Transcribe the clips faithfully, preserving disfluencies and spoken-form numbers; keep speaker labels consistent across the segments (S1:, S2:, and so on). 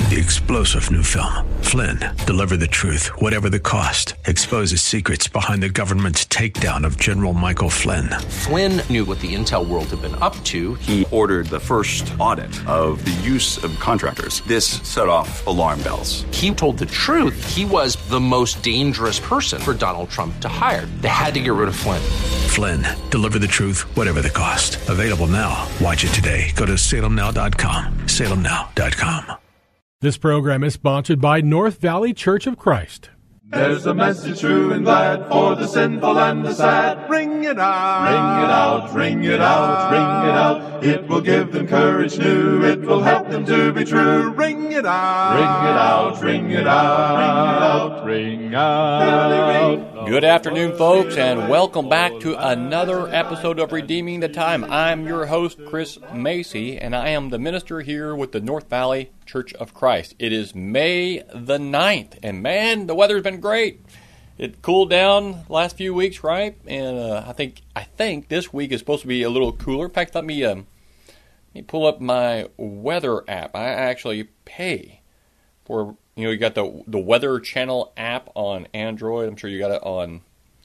S1: The explosive new film, Flynn, deliver the truth, whatever the cost. Exposes secrets behind the government's takedown of General Michael Flynn.
S2: Flynn knew what the intel world had been up to.
S3: He ordered the first audit of the use of contractors. This set off alarm bells.
S2: He told the truth. He was the most dangerous person for Donald Trump to hire. They had to get rid of Flynn.
S1: Flynn, deliver the truth, whatever the cost. Available now. Watch it today. Go to salem now dot com. salem now dot com.
S4: This program is sponsored by North Valley Church of Christ.
S5: There's a message true and glad for the sinful and the sad. Ring it out, ring it out, ring it out, ring it out. It will give them courage new. It will help them to be true. Ring it out, ring it out, ring it out, ring it out, ring out.
S6: Good afternoon, folks, and welcome back to another episode of Redeeming the Time. I'm your host, Chris Macy, and I am the minister here with the North Valley Church of Christ. It is May the ninth, and man, the weather's been great. It cooled down the last few weeks, right? And uh, I think I think this week is supposed to be a little cooler. In fact, let me um, let me pull up my weather app. I actually pay for, you know, you got the the Weather Channel app on Android. I'm sure you got it on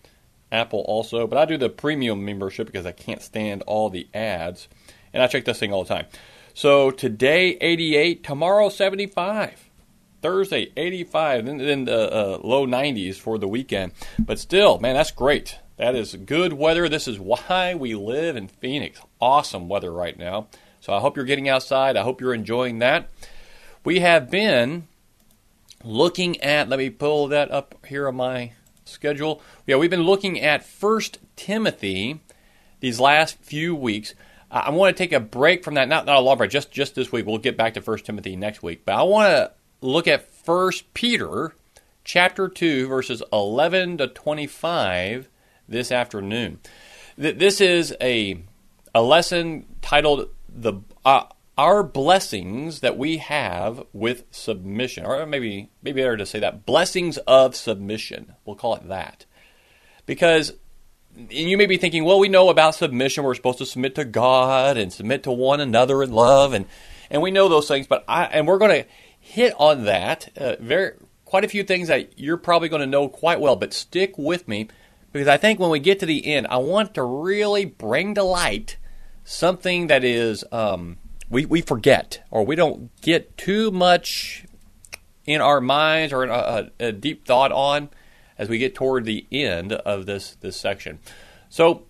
S6: Apple also, but I do the premium membership because I can't stand all the ads, and I check this thing all the time. So today, eighty-eight, tomorrow, seventy-five. Thursday, eighty-five, then, then the uh, low nineties for the weekend. But still, man, that's great. That is good weather. This is why we live in Phoenix. Awesome weather right now. So I hope you're getting outside. I hope you're enjoying that. We have been looking at, let me pull that up here on my schedule. Yeah, we've been looking at First Timothy these last few weeks. I want to take a break from that, not, not a long break, just, just this week. We'll get back to First Timothy next week. But I want to look at First Peter chapter two, verses eleven to twenty-five this afternoon. This is a, a lesson titled the uh, Our Blessings That We Have with Submission. Or maybe, maybe better to say that, Blessings of Submission. We'll call it that. Because and you may be thinking, well, we know about submission. We're supposed to submit to God and submit to one another in love, and, and we know those things. But I and we're going to hit on that uh, very quite a few things that you're probably going to know quite well. But stick with me, because I think when we get to the end, I want to really bring to light something that is um, we we forget, or we don't get too much in our minds or in a, a deep thought on as we get toward the end of this, this section. So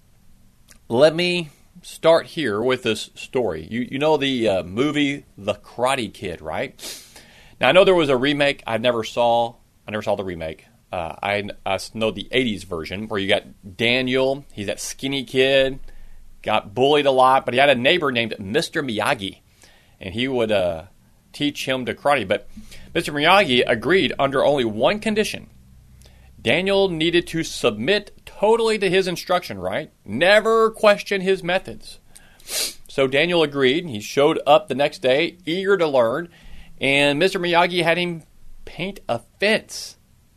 S6: let me start here with this story. You you know the uh, movie The Karate Kid, right? Now I know there was a remake. I never saw. I never saw the remake. Uh, I, I know the eighties version where you got Daniel. He's that skinny kid, got bullied a lot, but he had a neighbor named Mister Miyagi, and he would uh, teach him to karate. But Mister Miyagi agreed under only one condition. Daniel needed to submit totally to his instruction, right? Never question his methods. So Daniel agreed. He showed up the next day, eager to learn, and Mister Miyagi had him paint a fence.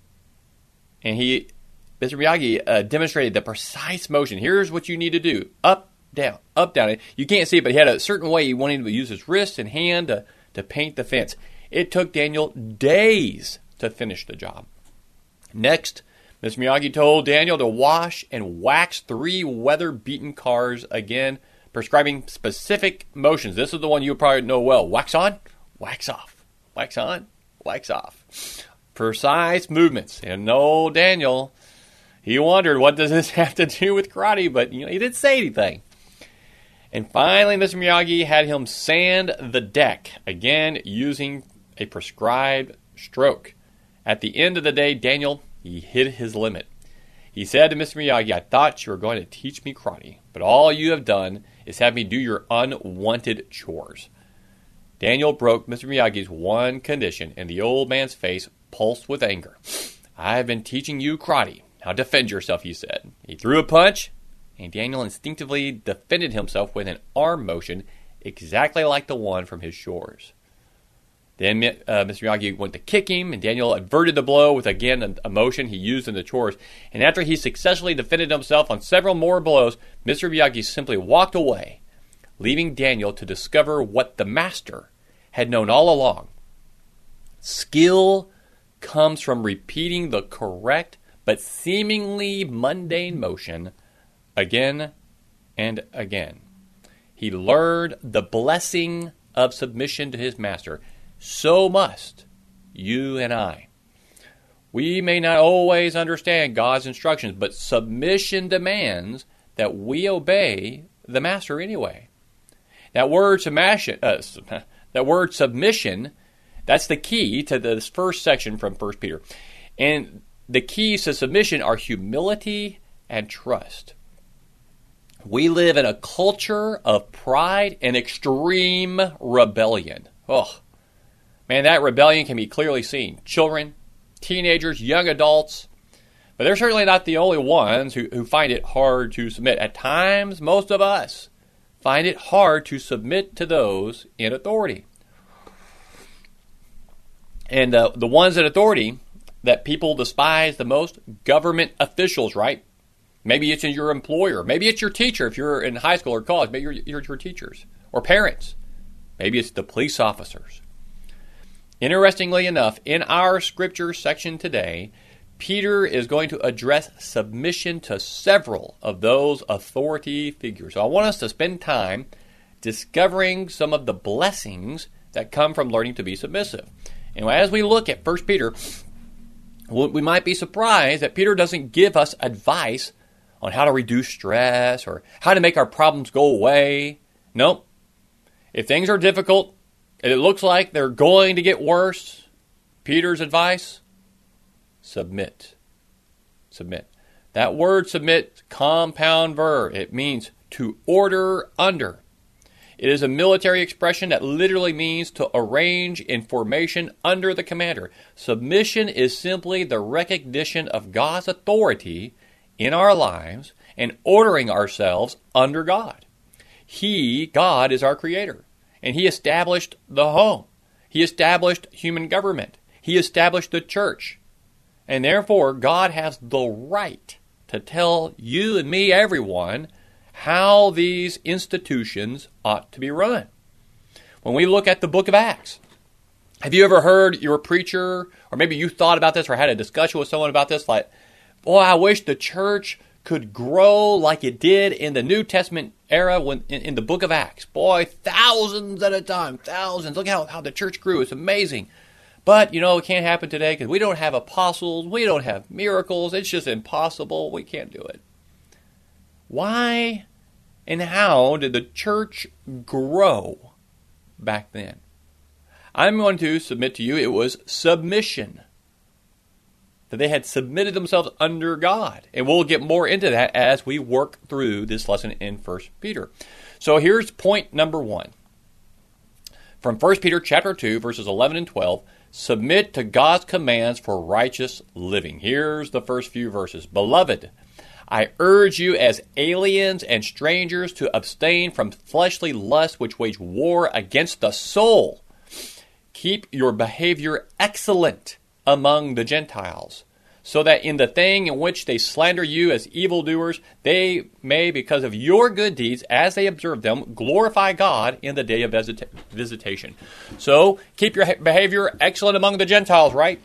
S6: And he, Mister Miyagi uh, demonstrated the precise motion. Here's what you need to do. Up, down, up, down. You can't see it, but he had a certain way he wanted him to use his wrist and hand to, to paint the fence. It took Daniel days to finish the job. Next, Mister Miyagi told Daniel to wash and wax three weather-beaten cars again, prescribing specific motions. This is the one you probably know well. Wax on, wax off. Wax on, wax off. Precise movements. And no, Daniel, he wondered, what does this have to do with karate? But you know, he didn't say anything. And finally, Mister Miyagi had him sand the deck, again using a prescribed stroke. At the end of the day, Daniel, he hit his limit. He said to Mister Miyagi, I thought you were going to teach me karate, but all you have done is have me do your unwanted chores. Daniel broke Mister Miyagi's one condition, and the old man's face pulsed with anger. I have been teaching you karate. Now defend yourself, he said. He threw a punch, and Daniel instinctively defended himself with an arm motion exactly like the one from his chores. Then uh, Mister Miyagi went to kick him, and Daniel averted the blow with, again, a, a motion he used in the chores. And after he successfully defended himself on several more blows, Mister Miyagi simply walked away, leaving Daniel to discover what the master had known all along. Skill comes from repeating the correct but seemingly mundane motion again and again. He learned the blessing of submission to his master. So must you and I. We may not always understand God's instructions, but submission demands that we obey the master anyway. That word submission, uh, that word submission, that's the key to this first section from First Peter. And the keys to submission are humility and trust. We live in a culture of pride and extreme rebellion. Oh, man, that rebellion can be clearly seen. Children, teenagers, young adults. But they're certainly not the only ones who, who find it hard to submit. At times, most of us find it hard to submit to those in authority. And uh, the ones in authority that people despise the most, government officials, right? Maybe it's your employer. Maybe it's your teacher if you're in high school or college. Maybe you're, you're your teachers or parents. Maybe it's the police officers. Interestingly enough, in our scripture section today, Peter is going to address submission to several of those authority figures. So I want us to spend time discovering some of the blessings that come from learning to be submissive. And as we look at First Peter, we might be surprised that Peter doesn't give us advice on how to reduce stress or how to make our problems go away. Nope. If things are difficult and it looks like they're going to get worse, Peter's advice, submit. Submit. That word submit, compound verb. It means to order under. It is a military expression that literally means to arrange in formation under the commander. Submission is simply the recognition of God's authority in our lives and ordering ourselves under God. He, God, is our creator, and He established the home. He established human government. He established the church. And therefore, God has the right to tell you and me, everyone, how these institutions ought to be run. When we look at the book of Acts, have you ever heard your preacher, or maybe you thought about this or had a discussion with someone about this, like, boy, I wish the church could grow like it did in the New Testament era when in, in the book of Acts. Boy, thousands at a time, thousands. Look how, how the church grew. It's amazing. But, you know, it can't happen today because we don't have apostles. We don't have miracles. It's just impossible. We can't do it. Why and how did the church grow back then? I'm going to submit to you it was submission. That they had submitted themselves under God. And we'll get more into that as we work through this lesson in First Peter. So here's point number one. From First Peter chapter two, verses eleven and twelve, submit to God's commands for righteous living. Here's the first few verses. Beloved, I urge you as aliens and strangers to abstain from fleshly lusts which wage war against the soul. Keep your behavior excellent among the Gentiles, so that in the thing in which they slander you as evildoers, they may, because of your good deeds, as they observe them, glorify God in the day of visita- visitation. So, keep your behavior excellent among the Gentiles, right?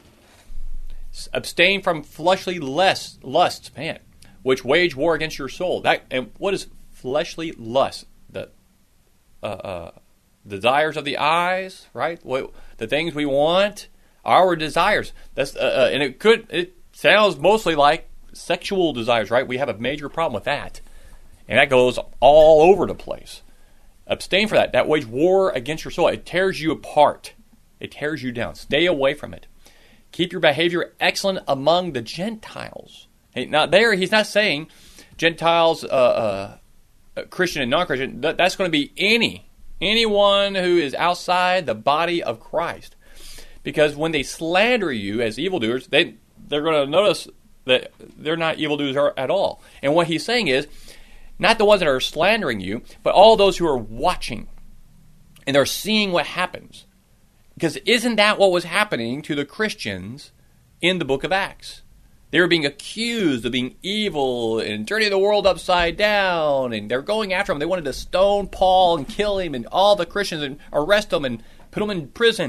S6: Abstain from fleshly lusts, lusts, man, which wage war against your soul. That, and what is fleshly lust? The uh, uh, desires of the eyes, right? What, the things we want, our desires. That's uh, uh, and it could it sounds mostly like sexual desires, right? We have a major problem with that, and that goes all over the place. Abstain from that. That wage war against your soul. It tears you apart. It tears you down. Stay away from it. Keep your behavior excellent among the Gentiles. Now, there, he's not saying Gentiles, uh, uh, Christian and non-Christian. That, that's going to be any, anyone who is outside the body of Christ. Because when they slander you as evildoers, they, they're going to notice that they're not evildoers at all. And what he's saying is, not the ones that are slandering you, but all those who are watching. And they're seeing what happens. Because isn't that what was happening to the Christians in the book of Acts? They were being accused of being evil and turning the world upside down. And they're going after him. They wanted to stone Paul and kill him and all the Christians and arrest them and put them in prison.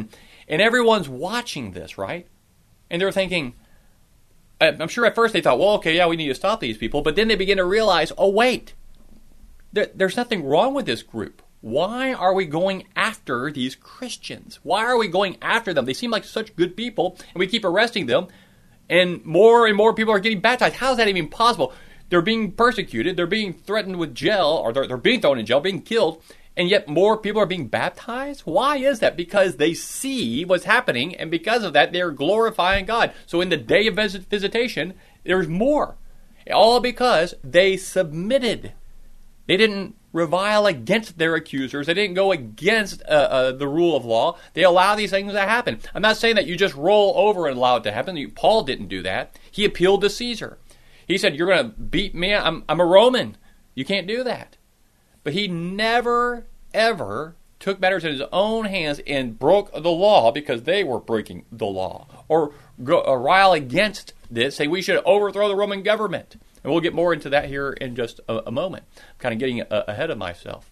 S6: And everyone's watching this, right? And they're thinking, I'm sure at first they thought, well, okay, yeah, we need to stop these people. But then they begin to realize, oh, wait, there, there's nothing wrong with this group. Why are we going after these Christians? Why are we going after them? They seem like such good people, and we keep arresting them, and more and more people are getting baptized. How is that even possible? They're being persecuted, they're being threatened with jail, or they're, they're being thrown in jail, being killed, and yet more people are being baptized? Why is that? Because they see what's happening, and because of that, they're glorifying God. So in the day of visit- visitation, there's more. All because they submitted. They didn't revile against their accusers. They didn't go against uh, uh, the rule of law. They allow these things to happen. I'm not saying that you just roll over and allow it to happen. Paul didn't do that. He appealed to Caesar. He said, you're going to beat me? I'm, I'm a Roman. You can't do that. But he never, ever took matters in his own hands and broke the law because they were breaking the law. Or go, uh, rile against this, say we should overthrow the Roman government. And we'll get more into that here in just a, a moment. I'm kind of getting a, ahead of myself.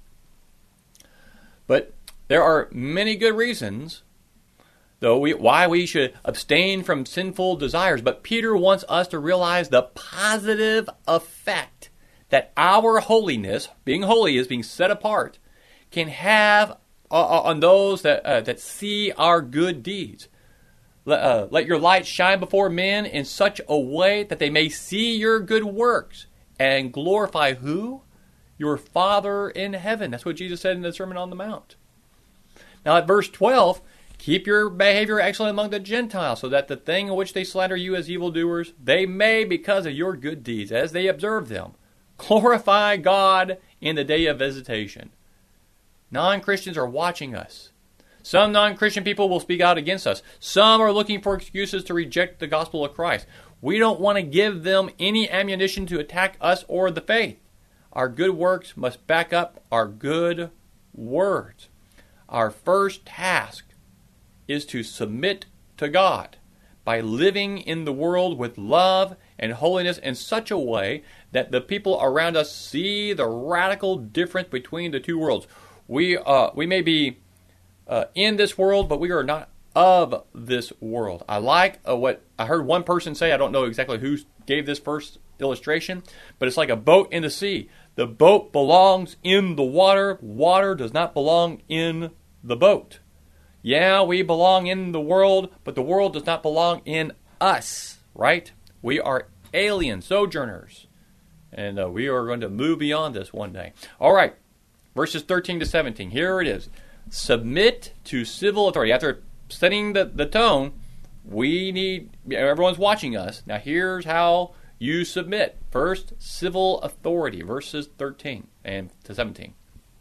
S6: But there are many good reasons, though, we, why we should abstain from sinful desires. But Peter wants us to realize the positive effect that our holiness, being holy is being set apart, can have uh, on those that uh, that see our good deeds. Let, uh, let your light shine before men in such a way that they may see your good works and glorify who? Your Father in heaven. That's what Jesus said in the Sermon on the Mount. Now at verse twelve, keep your behavior excellent among the Gentiles, so that the thing in which they slander you as evildoers, they may, because of your good deeds, as they observe them, glorify God in the day of visitation. Non-Christians are watching us. Some non-Christian people will speak out against us. Some are looking for excuses to reject the gospel of Christ. We don't want to give them any ammunition to attack us or the faith. Our good works must back up our good words. Our first task is to submit to God by living in the world with love and holiness in such a way that the people around us see the radical difference between the two worlds. We uh, we may be uh, in this world, but we are not of this world. I like uh, what I heard one person say. I don't know exactly who gave this first illustration, but it's like a boat in the sea. The boat belongs in the water. Water does not belong in the boat. Yeah, we belong in the world, but the world does not belong in us, right? We are alien sojourners, and uh, we are going to move beyond this one day. All right, verses thirteen to seventeen. Here it is. Submit to civil authority. After setting the, the tone, we need, everyone's watching us. Now here's how you submit. First, civil authority, verses thirteen and to seventeen.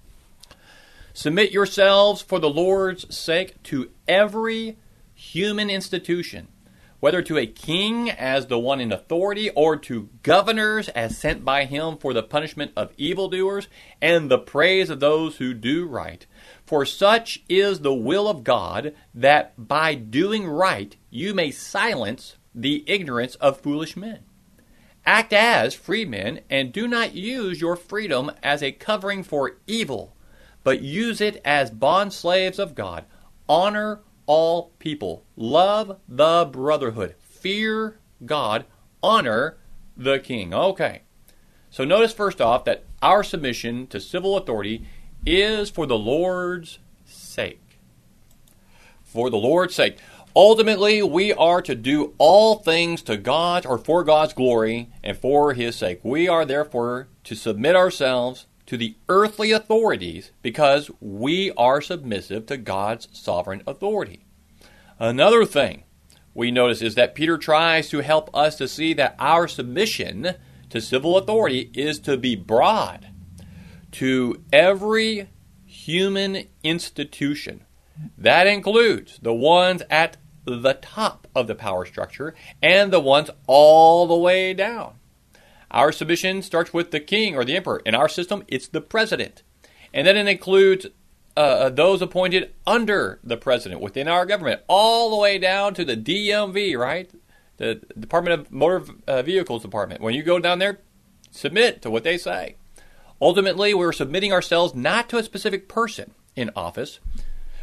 S6: Submit yourselves for the Lord's sake to every human institution, whether to a king as the one in authority, or to governors as sent by him for the punishment of evildoers and the praise of those who do right. For such is the will of God, that by doing right you may silence the ignorance of foolish men. Act as free men, and do not use your freedom as a covering for evil, but use it as bondslaves of God. Honor all people. Love the brotherhood. Fear God. Honor the king. Okay. So notice first off that our submission to civil authority is for the Lord's sake. For the Lord's sake. Ultimately, we are to do all things to God or for God's glory and for His sake. We are therefore to submit ourselves to the earthly authorities because we are submissive to God's sovereign authority. Another thing we notice is that Peter tries to help us to see that our submission to civil authority is to be broad to every human institution. That includes the ones at the top of the power structure and the ones all the way down. Our submission starts with the king or the emperor. In our system, it's the president. And then it includes uh, those appointed under the president within our government, all the way down to the D M V, right? The Department of Motor uh, Vehicles Department. When you go down there, submit to what they say. Ultimately, we're submitting ourselves not to a specific person in office,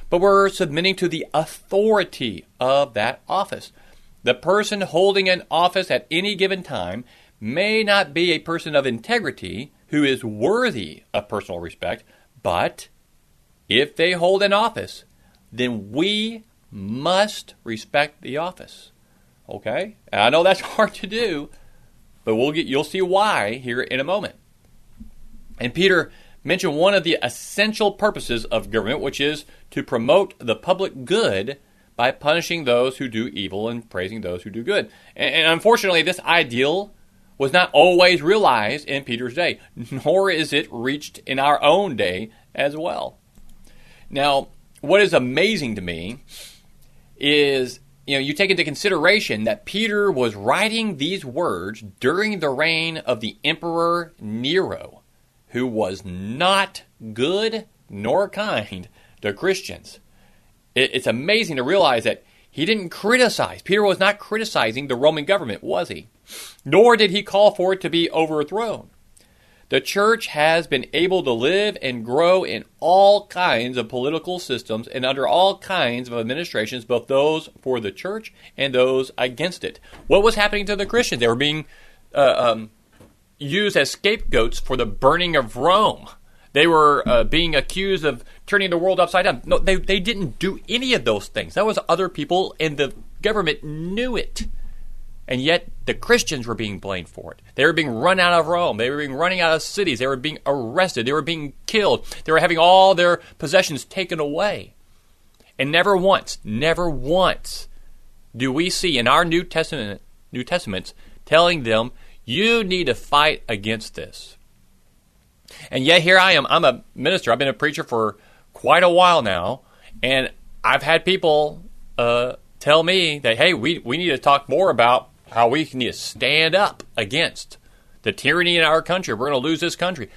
S6: but we're submitting to the authority of that office. The person holding an office at any given time may not be a person of integrity who is worthy of personal respect, but if they hold an office, then we must respect the office. Okay? And I know that's hard to do, but we'll get you'll see why here in a moment. And Peter mentioned one of the essential purposes of government, which is to promote the public good by punishing those who do evil and praising those who do good. And, and unfortunately, this ideal was not always realized in Peter's day, nor is it reached in our own day as well. Now, what is amazing to me is, you know, you take into consideration that Peter was writing these words during the reign of the Emperor Nero, who was not good nor kind to Christians. It's amazing to realize that he didn't criticize. Peter was not criticizing the Roman government, was he? Nor did he call for it to be overthrown. The church has been able to live and grow in all kinds of political systems and under all kinds of administrations, both those for the church and those against it. What was happening to the Christians? They were being uh, um, used as scapegoats for the burning of Rome. They were uh, being accused of turning the world upside down. No, they, they didn't do any of those things. That was other people, and the government knew it. And yet the Christians were being blamed for it. They were being run out of Rome. They were being running out of cities. They were being arrested. They were being killed. They were having all their possessions taken away. And never once, never once do we see in our New Testament, New Testaments telling them, you need to fight against this. And yet here I am. I'm a minister. I've been a preacher for quite a while now. And I've had people uh, tell me that, hey, we, we need to talk more about how we need to stand up against the tyranny in our country. We're going to lose this country.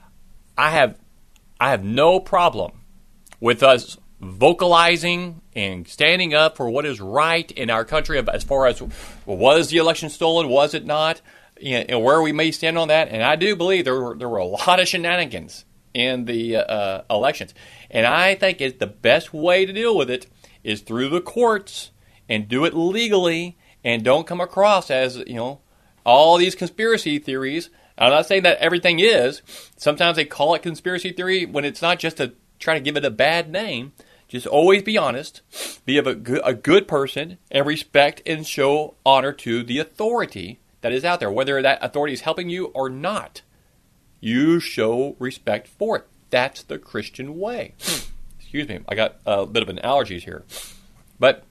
S6: I have I have no problem with us vocalizing and standing up for what is right in our country as far as, was the election stolen, was it not? And where we may stand on that. And I do believe there were, there were a lot of shenanigans in the uh, elections. And I think it's the best way to deal with it is through the courts and do it legally and don't come across as, you know, all these conspiracy theories. I'm not saying that everything is. Sometimes they call it conspiracy theory when it's not, just to try to give it a bad name. Just always be honest, be of a good, a good person, and respect and show honor to the authority that is out there, whether that authority is helping you or not. You show respect for it. That's the Christian way. Excuse me, I got a bit of an allergies here. But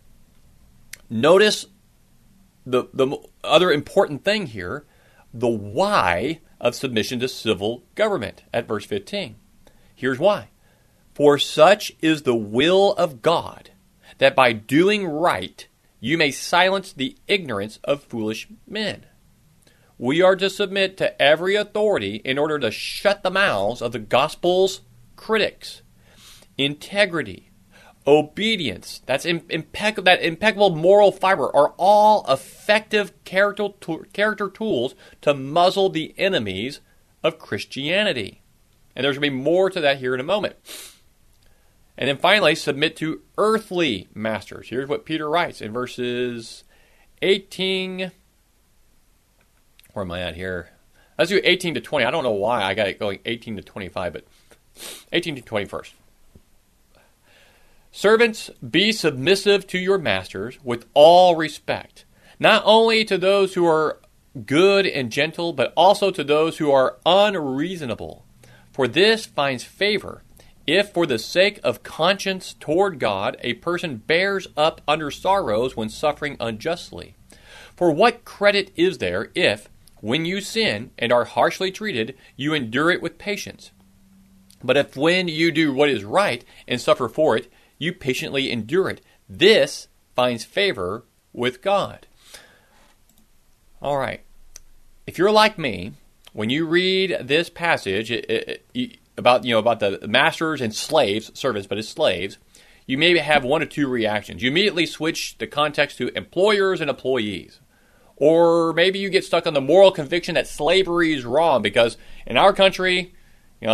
S6: notice the, the other important thing here, the why of submission to civil government at verse fifteen. Here's why. For such is the will of God, that by doing right you may silence the ignorance of foolish men. We are to submit to every authority in order to shut the mouths of the gospel's critics. Integrity, obedience, that's impec- that impeccable moral fiber are all effective character, to- character tools to muzzle the enemies of Christianity. And there's going to be more to that here in a moment. And then finally, submit to earthly masters. Here's what Peter writes in verses eighteen... Where am I at here? Let's do eighteen to twenty. I don't know why I got it going eighteen to twenty-five, but eighteen to twenty first. Servants, be submissive to your masters with all respect, not only to those who are good and gentle, but also to those who are unreasonable. For this finds favor, if for the sake of conscience toward God, a person bears up under sorrows when suffering unjustly. For what credit is there if, when you sin and are harshly treated, you endure it with patience? But if when you do what is right and suffer for it, you patiently endure it, this finds favor with God. All right. If you're like me, when you read this passage it, it, it, about you know about the masters and slaves, servants, but as slaves, you may have one of two reactions. You immediately switch the context to employers and employees. Or maybe you get stuck on the moral conviction that slavery is wrong because in our country, you know, that's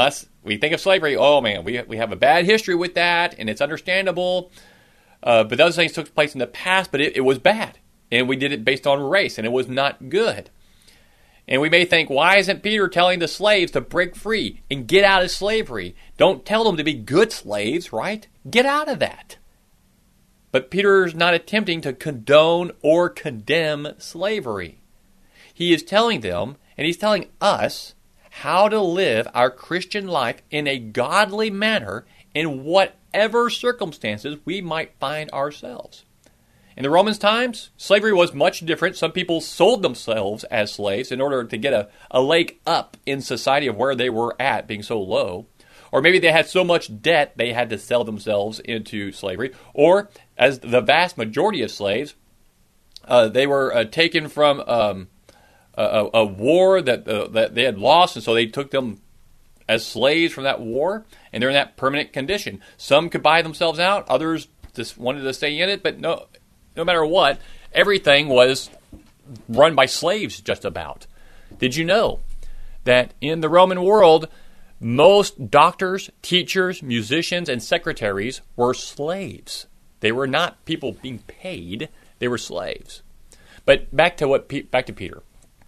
S6: we think of slavery, oh man, we we have a bad history with that, and it's understandable. Uh, but those things took place in the past, but it, it was bad. And we did it based on race, and it was not good. And we may think, why isn't Peter telling the slaves to break free and get out of slavery? Don't tell them to be good slaves, right? Get out of that. But Peter's not attempting to condone or condemn slavery. He is telling them, and he's telling us, how to live our Christian life in a godly manner in whatever circumstances we might find ourselves. In the Romans' times, slavery was much different. Some people sold themselves as slaves in order to get a, a leg up in society of where they were at, being so low. Or maybe they had so much debt they had to sell themselves into slavery. Or, as the vast majority of slaves, uh, they were uh, taken from um, a, a war that uh, that they had lost, and so they took them as slaves from that war, and they're in that permanent condition. Some could buy themselves out. Others just wanted to stay in it, but no, no matter what, everything was run by slaves just about. Did you know that in the Roman world, most doctors, teachers, musicians, and secretaries were slaves? They were not people being paid; they were slaves. But back to what back to Peter.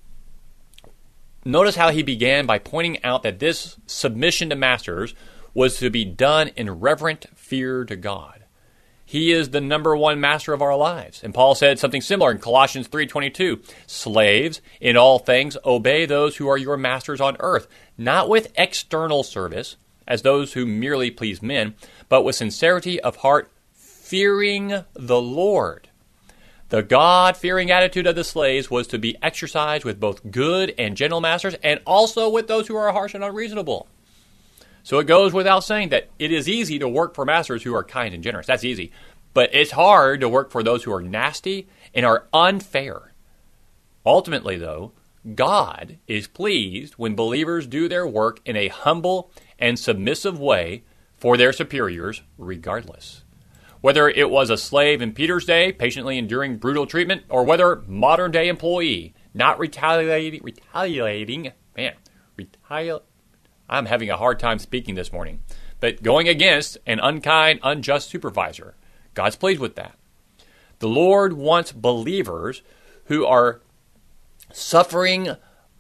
S6: Notice how he began by pointing out that this submission to masters was to be done in reverent fear to God. He is the number one master of our lives. And Paul said something similar in Colossians three twenty-two. Slaves, in all things, obey those who are your masters on earth, not with external service, as those who merely please men, but with sincerity of heart, fearing the Lord. The God-fearing attitude of the slaves was to be exercised with both good and gentle masters, and also with those who are harsh and unreasonable. So it goes without saying that it is easy to work for masters who are kind and generous. That's easy. But it's hard to work for those who are nasty and are unfair. Ultimately, though, God is pleased when believers do their work in a humble and submissive way for their superiors, regardless. Whether it was a slave in Peter's day, patiently enduring brutal treatment, or whether modern-day employee, not retaliating, retaliating, man, retali- I'm having a hard time speaking this morning, but going against an unkind, unjust supervisor. God's pleased with that. The Lord wants believers who are suffering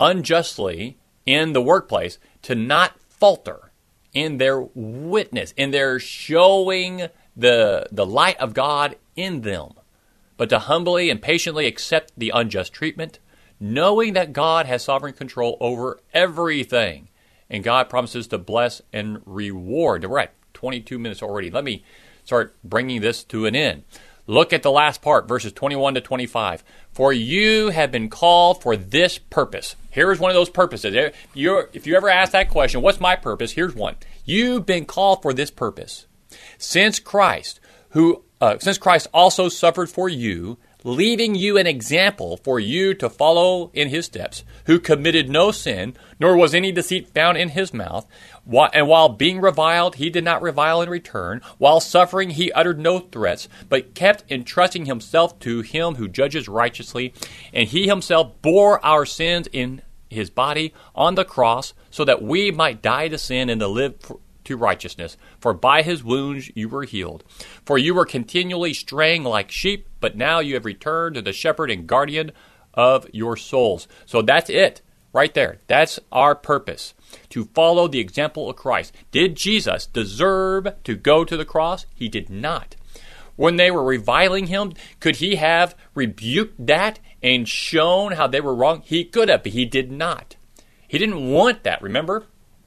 S6: unjustly in the workplace to not falter in their witness, in their showing the, the light of God in them, but to humbly and patiently accept the unjust treatment, knowing that God has sovereign control over everything, and God promises to bless and reward. We're at twenty-two minutes already. Let me start bringing this to an end. Look at the last part, verses twenty-one to twenty-five. For you have been called for this purpose. Here's one of those purposes. If, you're, if you ever ask that question, what's my purpose? Here's one. You've been called for this purpose. Since Christ, who uh, since Christ also suffered for you, leaving you an example for you to follow in his steps, who committed no sin, nor was any deceit found in his mouth. And while being reviled, he did not revile in return. While suffering, he uttered no threats, but kept entrusting himself to him who judges righteously. And he himself bore our sins in his body on the cross, so that we might die to sin and to live for to righteousness. For by his wounds you were healed. For you were continually straying like sheep, but now you have returned to the shepherd and guardian of your souls. So that's it, right there. That's our purpose, to follow the example of Christ. Did Jesus deserve to go to the cross? He did not. When they were reviling him, could he have rebuked that and shown how they were wrong? He could have, but he did not. He didn't want that, remember?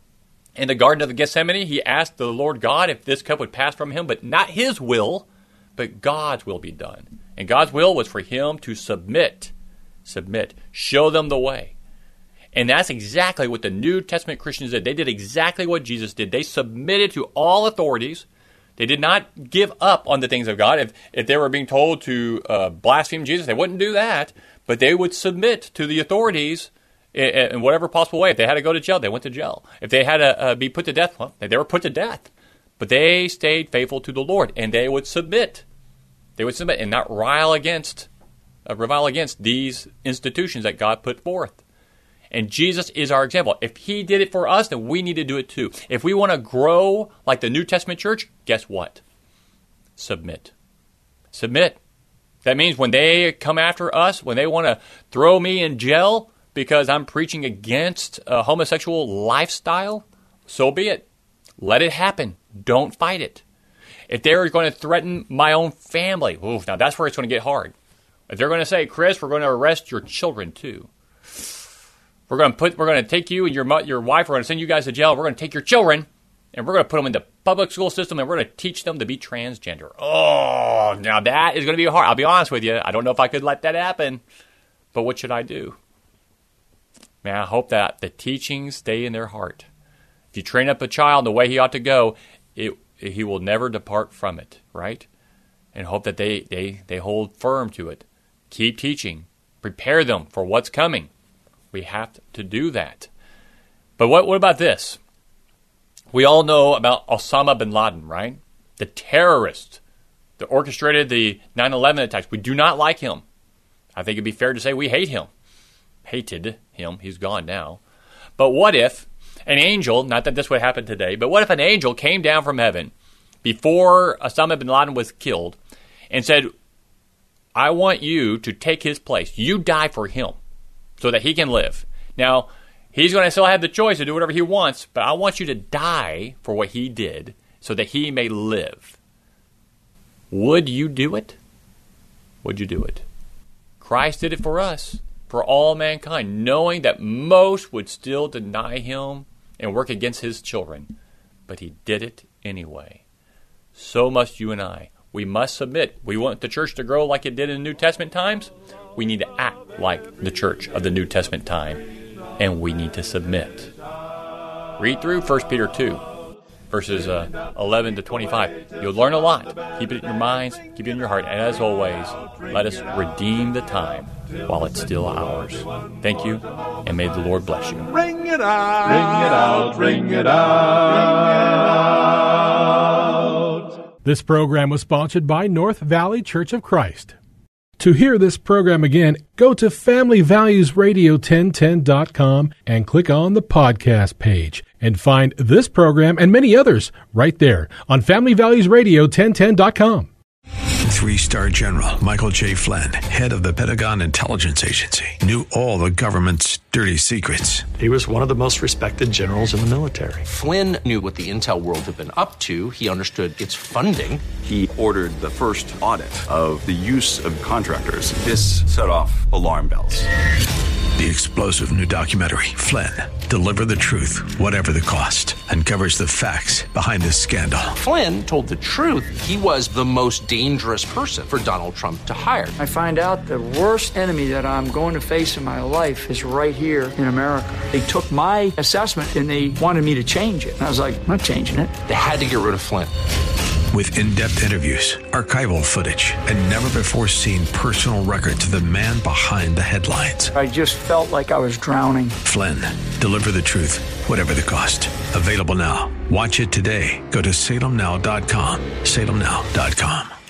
S6: In the Garden of Gethsemane, he asked the Lord God if this cup would pass from him, but not his will, but God's will be done. And God's will was for him to submit, submit, show them the way. And that's exactly what the New Testament Christians did. They did exactly what Jesus did. They submitted to all authorities. They did not give up on the things of God. If, if they were being told to uh, blaspheme Jesus, they wouldn't do that, but they would submit to the authorities in whatever possible way. If they had to go to jail, they went to jail. If they had to uh, be put to death, well, they were put to death. But they stayed faithful to the Lord, and they would submit. They would submit and not rile against, uh, revile against these institutions that God put forth. And Jesus is our example. If he did it for us, then we need to do it too. If we want to grow like the New Testament church, guess what? Submit. Submit. That means when they come after us, when they want to throw me in jail because I'm preaching against a homosexual lifestyle, so be it. Let it happen. Don't fight it. If they're going to threaten my own family, oof, now that's where it's going to get hard. If they're going to say, Chris, we're going to arrest your children too. We're going to put, we're going to take you and your your wife. We're going to send you guys to jail. We're going to take your children and we're going to put them in the public school system and we're going to teach them to be transgender. Oh, now that is going to be hard. I'll be honest with you. I don't know if I could let that happen, but what should I do? Man, I hope that the teachings stay in their heart. If you train up a child the way he ought to go, it, he will never depart from it, right? And hope that they, they, they hold firm to it. Keep teaching. Prepare them for what's coming. We have to do that. But what, what about this? We all know about Osama bin Laden, right? The terrorist that orchestrated the nine eleven attacks. We do not like him. I think it'd be fair to say we hate him. Hated him. He's gone now. But what if an angel, not that this would happen today, but what if an angel came down from heaven before Osama bin Laden was killed and said, I want you to take his place. You die for him so that he can live. Now, he's going to still have the choice to do whatever he wants, but I want you to die for what he did so that he may live. Would you do it? Would you do it? Christ did it for us, for all mankind, knowing that most would still deny him and work against his children. But he did it anyway. So must you and I. We must submit. We want the church to grow like it did in the New Testament times. We need to act like the church of the New Testament time. And we need to submit. Read through First Peter two, verses uh, eleven to twenty-five. You'll learn a lot. Keep it in your minds. Keep it in your heart. And as always, let us redeem the time while it's still ours. Thank you, and may the Lord bless you.
S5: Ring it out, ring it out, ring it out.
S4: This program was sponsored by North Valley Church of Christ. To hear this program again, go to family values radio ten ten dot com and click on the podcast page and find this program and many others right there on family values radio ten ten dot com.
S1: Three-star General Michael J. Flynn, head of the Pentagon Intelligence Agency, knew all the government's dirty secrets.
S7: He was one of the most respected generals in the military.
S2: Flynn knew what the intel world had been up to. He understood its funding.
S3: He ordered the first audit of the use of contractors. This set off alarm bells.
S1: The explosive new documentary, Flynn, Deliver the Truth, Whatever the Cost, uncovers the facts behind this scandal.
S2: Flynn told the truth. He was the most dangerous person for Donald Trump to hire.
S8: I find out the worst enemy that I'm going to face in my life is right here in America. They took my assessment and they wanted me to change it. And I was like, I'm not changing it.
S2: They had to get rid of Flynn.
S1: With in-depth interviews, archival footage, and never-before-seen personal records of the man behind the headlines.
S8: I just felt like I was drowning.
S1: Flynn, Deliver the Truth, Whatever the Cost. Available now. Watch it today. Go to salem now dot com. salem now dot com.